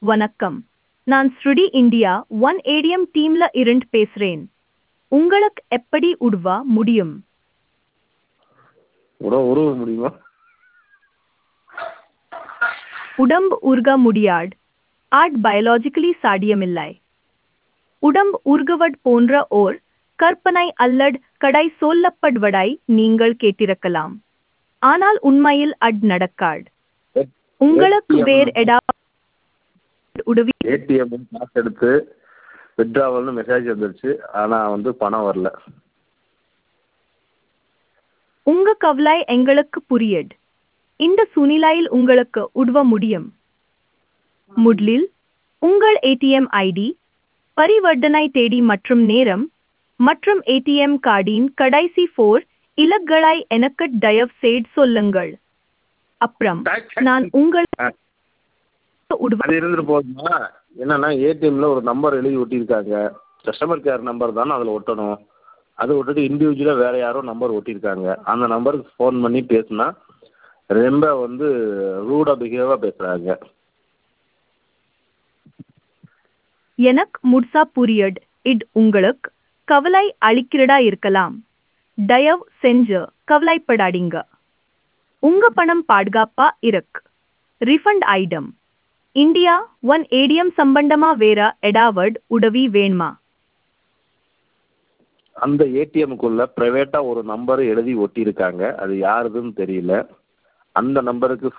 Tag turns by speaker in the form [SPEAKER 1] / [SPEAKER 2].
[SPEAKER 1] வணக்கம். நான் ஸ்ருடி India One ATM டீம்ல இருந்து பேசுறேன். உங்களுக்கு எப்படி உதவ முடியும்?
[SPEAKER 2] உருவ முடியுமா?
[SPEAKER 1] உடம்பு உருக முடியாது. ஆட் பயாலஜிக்கலி சாத்தியமில்லை. உடம்பு உருகுவது போன்ற ஓர் கற்பனை அல்லது கடை சொல்லப்படுவதை நீங்கள் கேட்டிருக்கலாம். ஆனால் உண்மையில் அது நடக்காது. உங்களுக்கு வேறு ஏதாவது உதவி
[SPEAKER 2] ஏடிஎம் காசு எடுத்து வித்ட்ராவல்னு மெசேஜ் வந்துருச்சு. ஆனால் பணம் வரல.
[SPEAKER 1] உங்க கவலை எங்களுக்கு புரியுது. இந்த சூழ்நிலையில் உங்களுக்கு உதவ முடியும். முதலில் உங்கள் ஏடிஎம் ஐடி, பரிவர்த்தனை தேதி மற்றும் நேரம், மற்றும் ஏடிஎம் கார்டின் கடைசி 4 இலக்கங்களை எனக்கு தயவு செய்து சொல்லுங்கள். அப்புறம் நான் உங்களுக்கு உதவ
[SPEAKER 2] அது இருந்துட்டு போகுதுமா? என்னன்னா ஏடிஎம்ல ஒரு நம்பர் எழுதி ஒட்டியிருக்காங்க. கஸ்டமர் கேர் நம்பர் தானே அதில் ஒட்டணும். அதை விட்டுட்டு இண்டிவிஜுவலாக வேறு யாரோ நம்பர் ஒட்டியிருக்காங்க. அந்த நம்பருக்கு ஃபோன் பண்ணி பேசுனா ரொம்ப ரூடாக பிஹேவாக பேசுகிறாங்க.
[SPEAKER 1] எனக்கு முழுசா புரியுது. இது உங்களுக்கு கவலை அளிக்கிறதா இருக்கலாம். தயவு செஞ்சு கவலைப்படாதீங்க. உங்க பணம் பாதுகாப்பா இருக்கு. Refund item. India One ATM சம்பந்தமா வேற ஏதாவது உதவி வேணுமா?
[SPEAKER 2] அந்த ஏடிஎம்குள்ள ப்ரைவேட்டாக ஒரு நம்பர் எழுதி ஒட்டியிருக்காங்க. அது யாருதுன்னு தெரியல. அந்த நம்பருக்கு